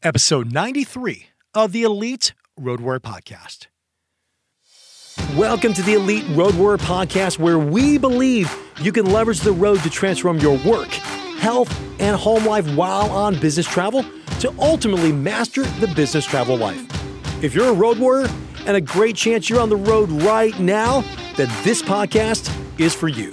episode 93 of the Elite Road Warrior Podcast. Welcome to the Elite Road Warrior Podcast, where we believe you can leverage the road to transform your work, health, and home life while on business travel to ultimately master the business travel life. If you're a road warrior and a great chance you're on the road right now, then this podcast is for you.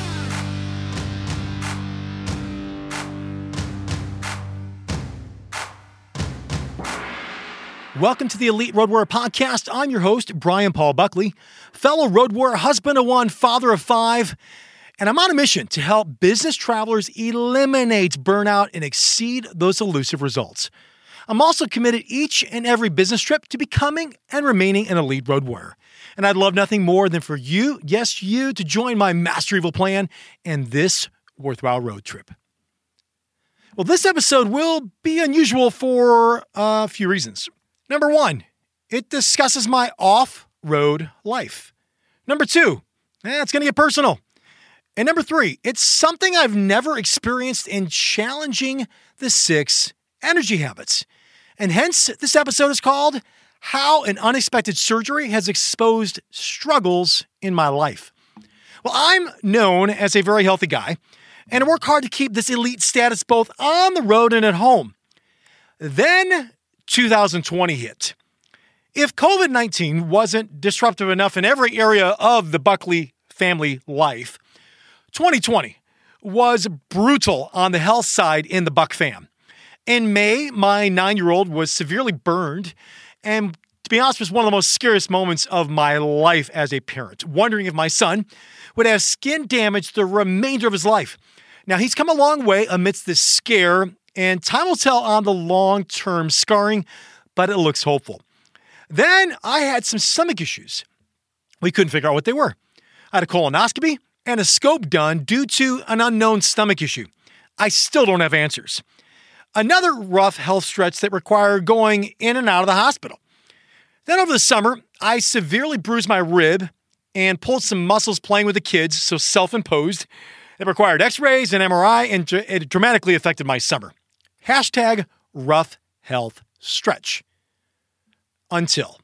Welcome to the Elite Road Warrior Podcast. I'm your host, Brian Paul Buckley, fellow road warrior, husband of one, father of five, and I'm on a mission to help business travelers eliminate burnout and exceed those elusive results. I'm also committed each and every business trip to becoming and remaining an elite road warrior. And I'd love nothing more than for you, yes, you, to join my Master Evil plan and this worthwhile road trip. Well, this episode will be unusual for a few reasons. Number one, it discusses my off-road life. Number two, it's going to get personal. And number three, it's something I've never experienced in challenging the 6 energy habits. And hence, this episode is called How an Unexpected Surgery Has Exposed Struggles in My Life. Well, I'm known as a very healthy guy, and I work hard to keep this elite status both on the road and at home. Then 2020 hit. If COVID-19 wasn't disruptive enough in every area of the Buckley family life, 2020 was brutal on the health side in the Buck fam. In May, my 9-year-old was severely burned, and to be honest, was one of the most scariest moments of my life as a parent, wondering if my son would have skin damage the remainder of his life. Now, he's come a long way amidst this scare, and time will tell on the long-term scarring, but it looks hopeful. Then I had some stomach issues. We couldn't figure out what they were. I had a colonoscopy and a scope done due to an unknown stomach issue. I still don't have answers. Another rough health stretch that required going in and out of the hospital. Then over the summer, I severely bruised my rib and pulled some muscles playing with the kids, so self-imposed. It required x-rays and MRI, and it dramatically affected my summer. Hashtag rough health stretch. Until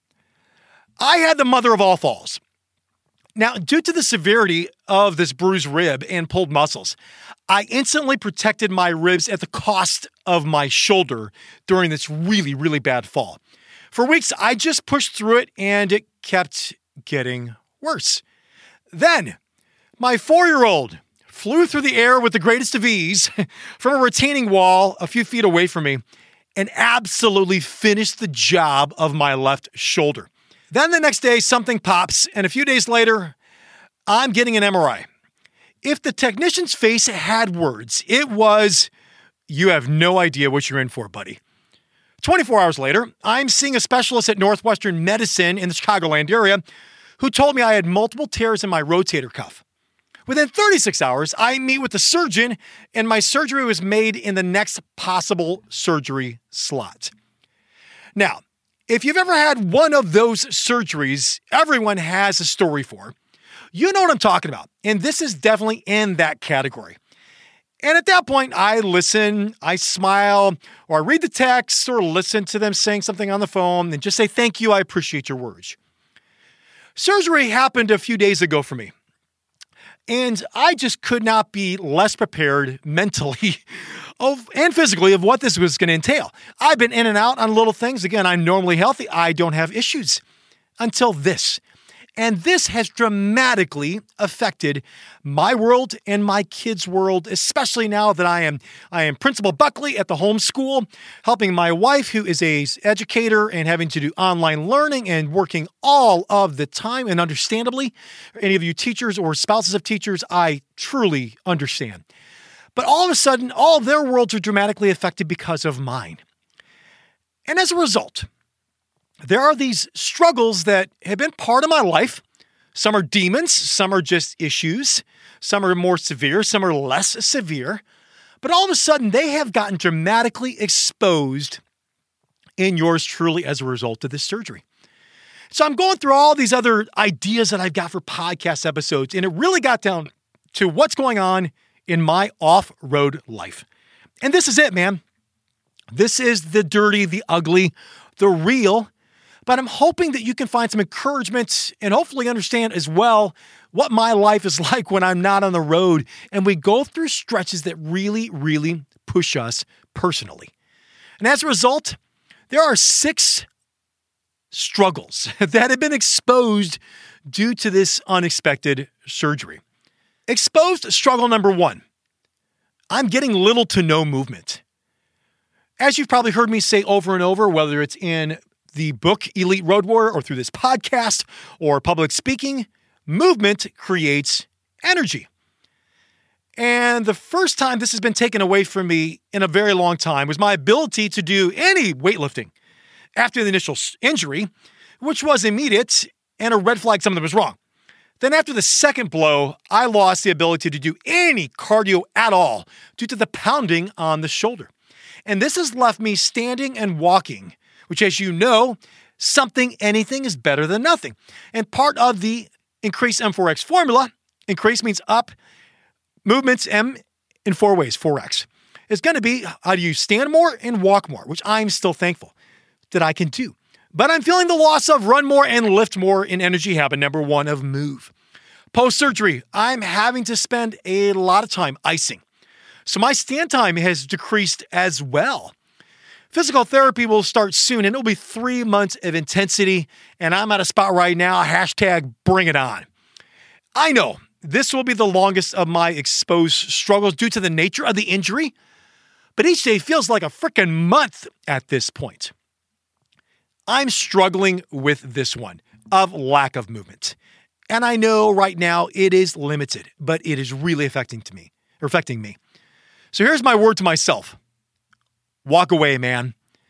I had the mother of all falls. Now, due to the severity of this bruised rib and pulled muscles, I instantly protected my ribs at the cost of my shoulder during this really, really bad fall. For weeks, I just pushed through it, and it kept getting worse. Then, my 4-year-old flew through the air with the greatest of ease from a retaining wall a few feet away from me and absolutely finished the job of my left shoulder. Then the next day, something pops, and a few days later, I'm getting an MRI. If the technician's face had words, it was, "You have no idea what you're in for, buddy." 24 hours later, I'm seeing a specialist at Northwestern Medicine in the Chicagoland area who told me I had multiple tears in my rotator cuff. Within 36 hours, I meet with the surgeon, and my surgery was made in the next possible surgery slot. Now, if you've ever had one of those surgeries everyone has a story for, you know what I'm talking about, and this is definitely in that category. And at that point, I listen, I smile, or I read the text, or listen to them saying something on the phone, and just say, "Thank you, I appreciate your words." Surgery happened a few days ago for me. And I just could not be less prepared mentally and physically of what this was going to entail. I've been in and out on little things. Again, I'm normally healthy. I don't have issues until this. And this has dramatically affected my world and my kids' world, especially now that I am Principal Buckley at the home school, helping my wife, who is an educator, and having to do online learning and working all of the time. And understandably, any of you teachers or spouses of teachers, I truly understand. But all of a sudden, all of their worlds are dramatically affected because of mine. And as a result, there are these struggles that have been part of my life. Some are demons, some are just issues, some are more severe, some are less severe. But all of a sudden, they have gotten dramatically exposed in yours truly as a result of this surgery. So I'm going through all these other ideas that I've got for podcast episodes, and it really got down to what's going on in my off-road life. And this is it, man. This is the dirty, the ugly, the real, but I'm hoping that you can find some encouragement and hopefully understand as well what my life is like when I'm not on the road and we go through stretches that really, really push us personally. And as a result, there are 6 struggles that have been exposed due to this unexpected surgery. Exposed struggle number 1. I'm getting little to no movement. As you've probably heard me say over and over, whether it's in the book Elite Road Warrior or through this podcast or public speaking, movement creates energy. And the first time this has been taken away from me in a very long time was my ability to do any weightlifting after the initial injury, which was immediate and a red flag something was wrong. Then after the second blow, I lost the ability to do any cardio at all due to the pounding on the shoulder. And this has left me standing and walking, which, as you know, anything is better than nothing. And part of the Increase M4X formula, increase means up, movements M in 4 ways, 4X, is going to be how do you stand more and walk more, which I'm still thankful that I can do. But I'm feeling the loss of run more and lift more in energy habit number 1 of move. Post-surgery, I'm having to spend a lot of time icing. So my stand time has decreased as well. Physical therapy will start soon, and it'll be 3 months of intensity, and I'm at a spot right now, hashtag bring it on. I know this will be the longest of my exposed struggles due to the nature of the injury, but each day feels like a freaking month at this point. I'm struggling with this one of lack of movement. And I know right now it is limited, but it is really affecting me. So here's my word to myself. Walk away, man.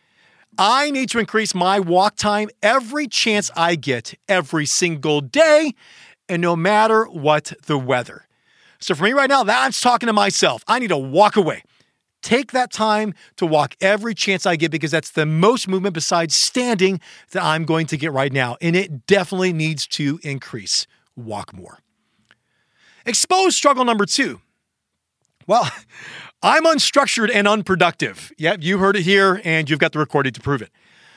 I need to increase my walk time every chance I get, every single day, and no matter what the weather. So for me right now, that's talking to myself. I need to walk away. Take that time to walk every chance I get because that's the most movement besides standing that I'm going to get right now. And it definitely needs to increase. Walk more. Exposed struggle number 2. Well, I'm unstructured and unproductive. Yep, you heard it here and you've got the recording to prove it.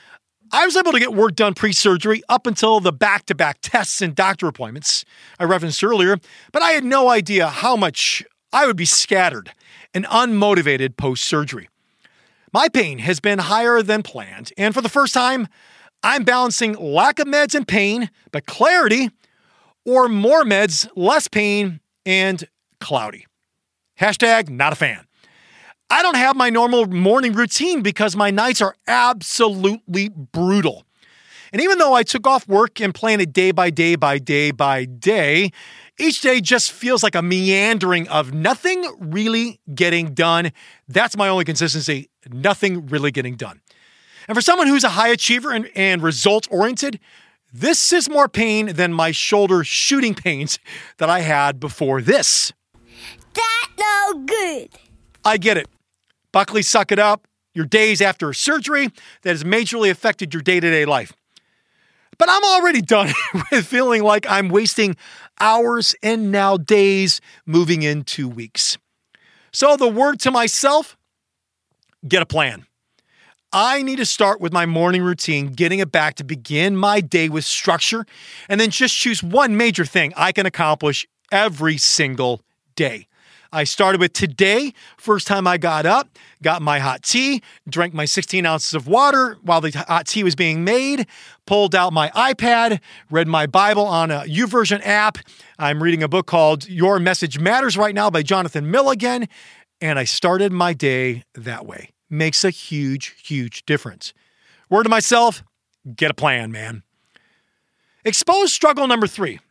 I was able to get work done pre-surgery up until the back-to-back tests and doctor appointments I referenced earlier, but I had no idea how much I would be scattered and unmotivated post-surgery. My pain has been higher than planned, and for the first time, I'm balancing lack of meds and pain, but clarity, or more meds, less pain, and cloudy. Hashtag not a fan. I don't have my normal morning routine because my nights are absolutely brutal. And even though I took off work and planned it day by day by day by day, each day just feels like a meandering of nothing really getting done. That's my only consistency, nothing really getting done. And for someone who's a high achiever and results-oriented, this is more pain than my shoulder shooting pains that I had before this. That's no good. I get it. Buckley, suck it up. Your days after a surgery that has majorly affected your day-to-day life. But I'm already done with feeling like I'm wasting hours and now days moving into weeks. So the word to myself, get a plan. I need to start with my morning routine, getting it back to begin my day with structure, and then just choose one major thing I can accomplish every single day. I started with today, first time I got up, got my hot tea, drank my 16 ounces of water while the hot tea was being made, pulled out my iPad, read my Bible on a YouVersion app. I'm reading a book called Your Message Matters right now by Jonathan Milligan, and I started my day that way. Makes a huge, huge difference. Word to myself, get a plan, man. Exposed struggle number 3.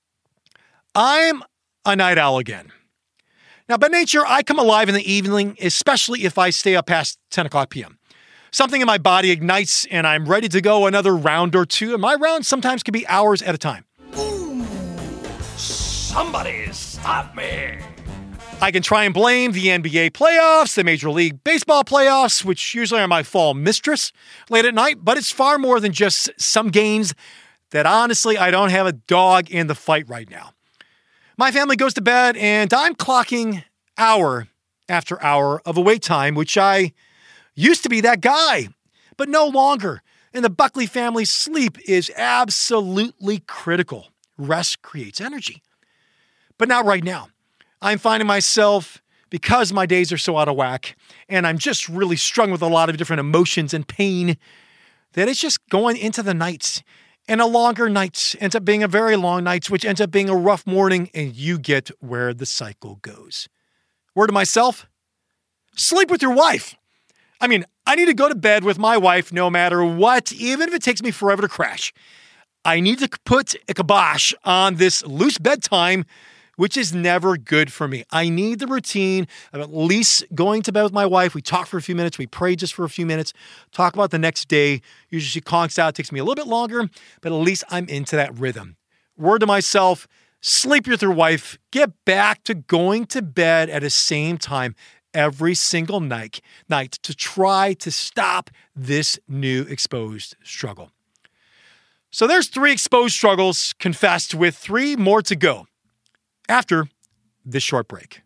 I'm a night owl again. Now, by nature, I come alive in the evening, especially if I stay up past 10 o'clock p.m. Something in my body ignites and I'm ready to go another round or two, and my rounds sometimes can be hours at a time. Ooh, somebody stop me. I can try and blame the NBA playoffs, the Major League Baseball playoffs, which usually are my fall mistress late at night, but it's far more than just some games that honestly I don't have a dog in the fight right now. My family goes to bed and I'm clocking hour after hour of awake time, which I Used to be that guy, but no longer. In the Buckley family, sleep is absolutely critical. Rest creates energy. But not right now. I'm finding myself, because my days are so out of whack, and I'm just really struggling with a lot of different emotions and pain, that it's just going into the nights. And a longer night ends up being a very long night, which ends up being a rough morning, and you get where the cycle goes. Word to myself, sleep with your wife. I mean, I need to go to bed with my wife no matter what, even if it takes me forever to crash. I need to put a kibosh on this loose bedtime, which is never good for me. I need the routine of at least going to bed with my wife. We talk for a few minutes. We pray just for a few minutes. Talk about the next day. Usually she conks out. It takes me a little bit longer, but at least I'm into that rhythm. Word to myself, sleep with your wife. Get back to going to bed at the same time every single night to try to stop this new exposed struggle. So there's 3 exposed struggles confessed, with 3 more to go after this short break.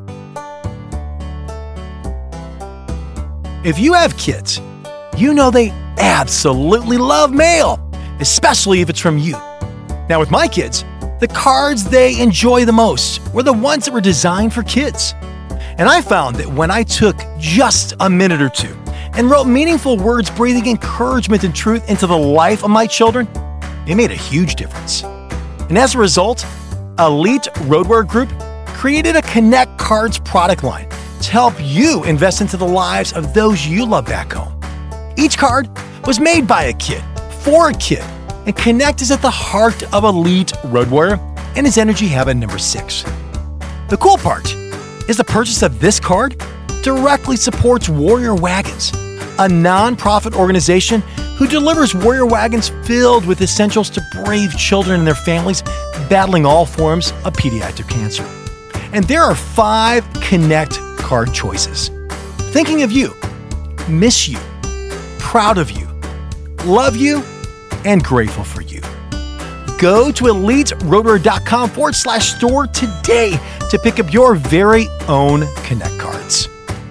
If you have kids, you know they absolutely love mail, especially if it's from you. Now with my kids, the cards they enjoy the most were the ones that were designed for kids. And I found that when I took just a minute or 2 and wrote meaningful words breathing encouragement and truth into the life of my children, it made a huge difference. And as a result, Elite Roadwear Group created a Connect Cards product line to help you invest into the lives of those you love back home. Each card was made by a kid, for a kid, and Connect is at the heart of Elite Roadwear and is energy habit number 6. The cool part is the purchase of this card directly supports Warrior Wagons, a nonprofit organization who delivers Warrior Wagons filled with essentials to brave children and their families battling all forms of pediatric cancer. And there are 5 Connect card choices. Thinking of you, miss you, proud of you, love you, and grateful for you. Go to eliteroadwear.com/store today to pick up your very own Connect cards.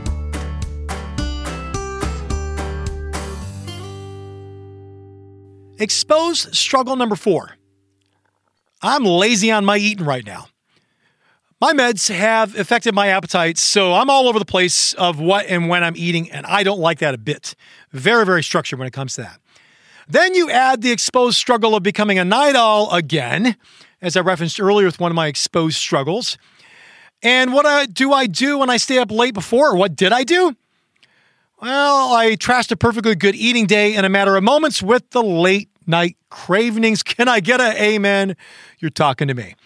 Exposed struggle number 4. I'm lazy on my eating right now. My meds have affected my appetite, so I'm all over the place of what and when I'm eating, and I don't like that a bit. Very, very structured when it comes to that. Then you add the exposed struggle of becoming a night owl again, as I referenced earlier with one of my exposed struggles. And what do I do when I stay up late before? What did I do? Well, I trashed a perfectly good eating day in a matter of moments with the late night cravings. Can I get an amen? You're talking to me.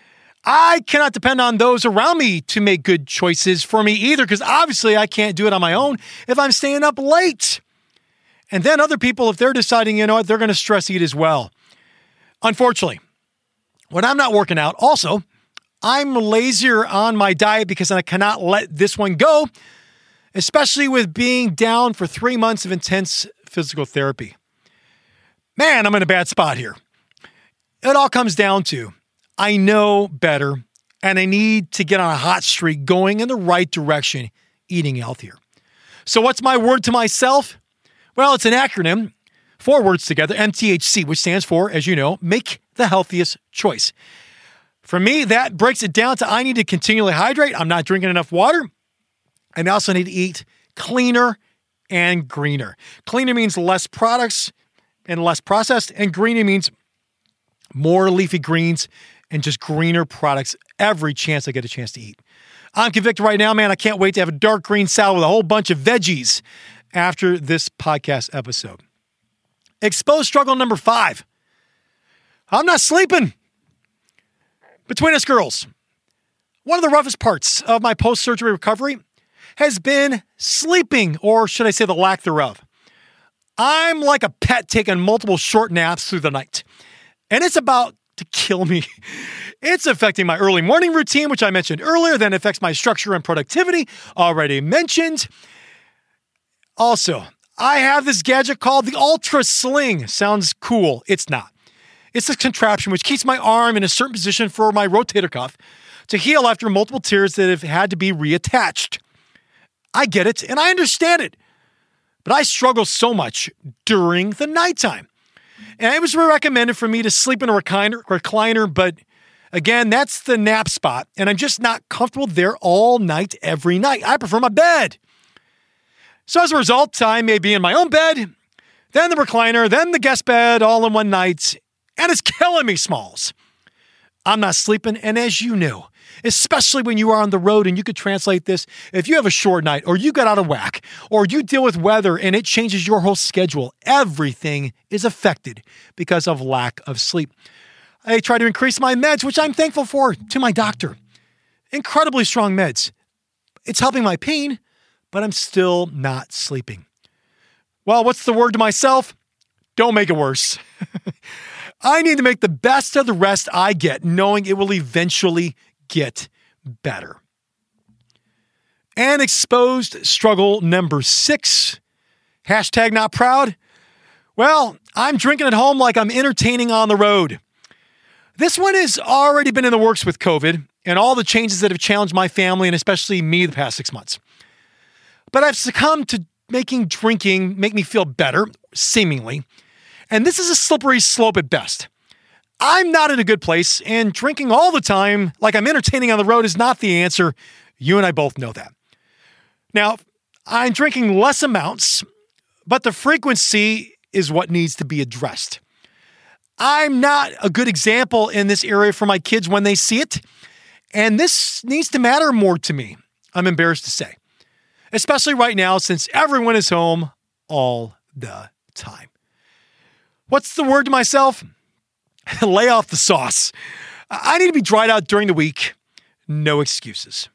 I cannot depend on those around me to make good choices for me either, because obviously I can't do it on my own if I'm staying up late. And then other people, if they're deciding, you know what, they're going to stress eat as well. Unfortunately, when I'm not working out, also, I'm lazier on my diet because I cannot let this one go, especially with being down for 3 months of intense physical therapy. Man, I'm in a bad spot here. It all comes down to, I know better, and I need to get on a hot streak going in the right direction, eating healthier. So what's my word to myself? Well, it's an acronym, 4 words together, MTHC, which stands for, as you know, make the healthiest choice. For me, that breaks it down to I need to continually hydrate. I'm not drinking enough water. And I also need to eat cleaner and greener. Cleaner means less products and less processed, and greener means more leafy greens and just greener products every chance I get a chance to eat. I'm convicted right now, man. I can't wait to have a dark green salad with a whole bunch of veggies after this podcast episode. Exposed struggle number 5. I'm not sleeping. Between us girls, one of the roughest parts of my post-surgery recovery has been sleeping, or should I say the lack thereof. I'm like a pet taking multiple short naps through the night, and it's about to kill me. It's affecting my early morning routine, which I mentioned earlier, then affects my structure and productivity, already mentioned. Also, I have this gadget called the Ultra Sling. Sounds cool. It's not. It's a contraption which keeps my arm in a certain position for my rotator cuff to heal after multiple tears that have had to be reattached. I get it, and I understand it. but I struggle so much during the nighttime. And it was recommended for me to sleep in a recliner, but again, that's the nap spot, and I'm just not comfortable there all night, every night. I prefer my bed. So as a result, I may be in my own bed, then the recliner, then the guest bed, all in one night, and it's killing me, Smalls. I'm not sleeping, and as you know, especially when you are on the road, and you could translate this, if you have a short night, or you got out of whack, or you deal with weather and it changes your whole schedule, everything is affected because of lack of sleep. I try to increase my meds, which I'm thankful for, to my doctor. Incredibly strong meds. It's helping my pain, but I'm still not sleeping. Well, what's the word to myself? Don't make it worse. I need to make the best of the rest I get, knowing it will eventually get better. And exposed struggle number 6, hashtag not proud. Well, I'm drinking at home like I'm entertaining on the road. This one has already been in the works with COVID and all the changes that have challenged my family and especially me the past 6 months. But I've succumbed to making drinking make me feel better, seemingly. And this is a slippery slope at best. I'm not in a good place, and drinking all the time like I'm entertaining on the road is not the answer. You and I both know that. Now, I'm drinking less amounts, but the frequency is what needs to be addressed. I'm not a good example in this area for my kids when they see it, and this needs to matter more to me, I'm embarrassed to say. Especially right now since everyone is home all the time. What's the word to myself? Lay off the sauce. I need to be dried out during the week. No excuses.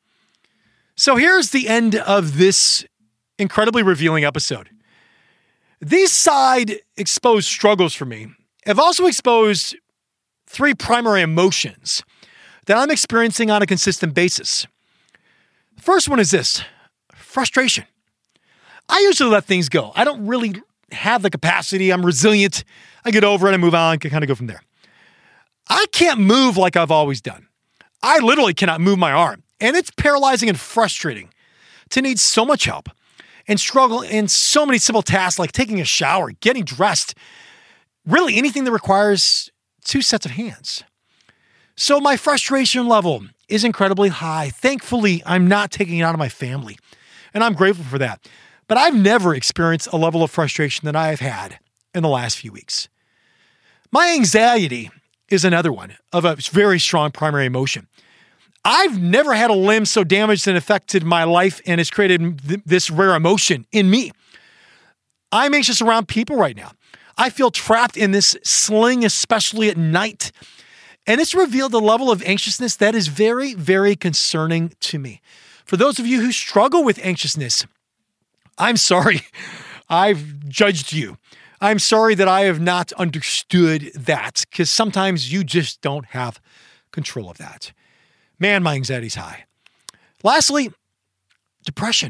So here's the end of this incredibly revealing episode. These side exposed struggles for me have also exposed 3 primary emotions that I'm experiencing on a consistent basis. The first one is this: frustration. I usually let things go. I don't really have the capacity. I'm resilient. I get over it. I move on. Can kind of go from there. I can't move like I've always done. I literally cannot move my arm. And it's paralyzing and frustrating to need so much help and struggle in so many simple tasks like taking a shower, getting dressed, really anything that requires 2 sets of hands. So my frustration level is incredibly high. Thankfully, I'm not taking it out of my family, and I'm grateful for that. But I've never experienced a level of frustration that I have had in the last few weeks. My anxiety is another one of a very strong primary emotion. I've never had a limb so damaged and affected my life and has created this rare emotion in me. I'm anxious around people right now. I feel trapped in this sling, especially at night. And it's revealed a level of anxiousness that is very, very concerning to me. For those of you who struggle with anxiousness, I'm sorry I've judged you. I'm sorry that I have not understood that, because sometimes you just don't have control of that. Man, my anxiety's high. Lastly, depression.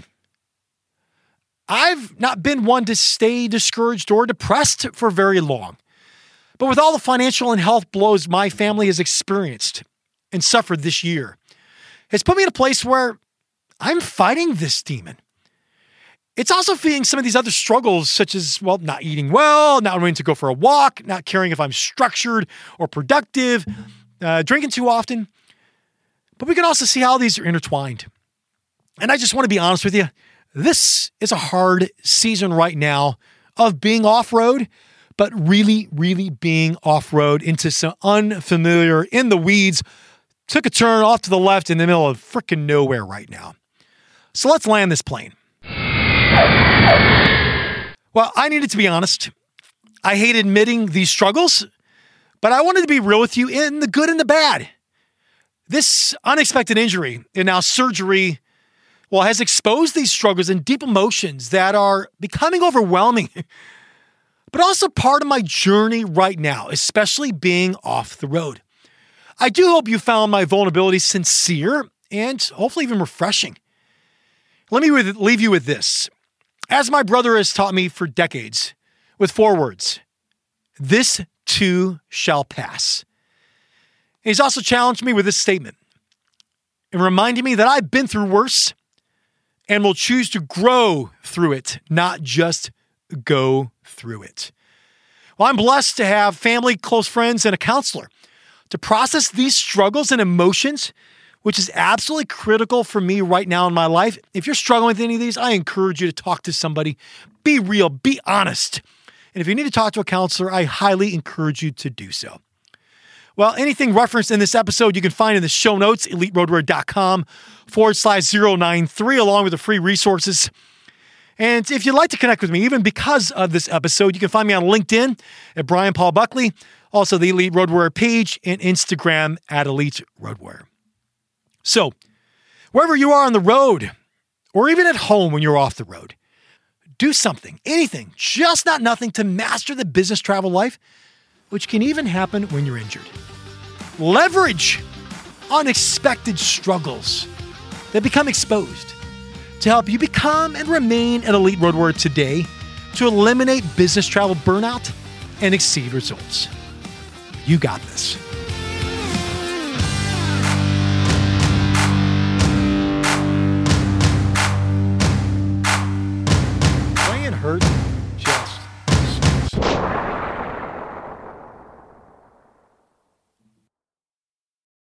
I've not been one to stay discouraged or depressed for very long. But with all the financial and health blows my family has experienced and suffered this year, it's put me in a place where I'm fighting this demon. It's also feeding some of these other struggles, such as, well, not eating well, not wanting to go for a walk, not caring if I'm structured or productive, drinking too often. But we can also see how these are intertwined. And I just want to be honest with you. This is a hard season right now of being off-road, but really, really being off-road into some unfamiliar, in the weeds, took a turn off to the left in the middle of freaking nowhere right now. So let's land this plane. Well, I needed to be honest. I hate admitting these struggles, but I wanted to be real with you in the good and the bad. This unexpected injury and now surgery, well, has exposed these struggles and deep emotions that are becoming overwhelming, but also part of my journey right now, especially being off the road. I do hope you found my vulnerability sincere and hopefully even refreshing. Let me leave you with this. As my brother has taught me for decades, with 4 words: this too shall pass. And he's also challenged me with this statement and reminded me that I've been through worse and will choose to grow through it, not just go through it. Well, I'm blessed to have family, close friends, and a counselor to process these struggles and emotions, which is absolutely critical for me right now in my life. If you're struggling with any of these, I encourage you to talk to somebody. Be real, be honest. And if you need to talk to a counselor, I highly encourage you to do so. Well, anything referenced in this episode, you can find in the show notes, eliteroadwear.com/093, along with the free resources. And if you'd like to connect with me, even because of this episode, you can find me on LinkedIn at Brian Paul Buckley, also the Elite Roadwear page, and Instagram at Elite Roadwear. So, wherever you are on the road, or even at home when you're off the road, do something, anything, just not nothing, to master the business travel life, which can even happen when you're injured. Leverage unexpected struggles that become exposed to help you become and remain an elite roadwear today, to eliminate business travel burnout and exceed results. You got this.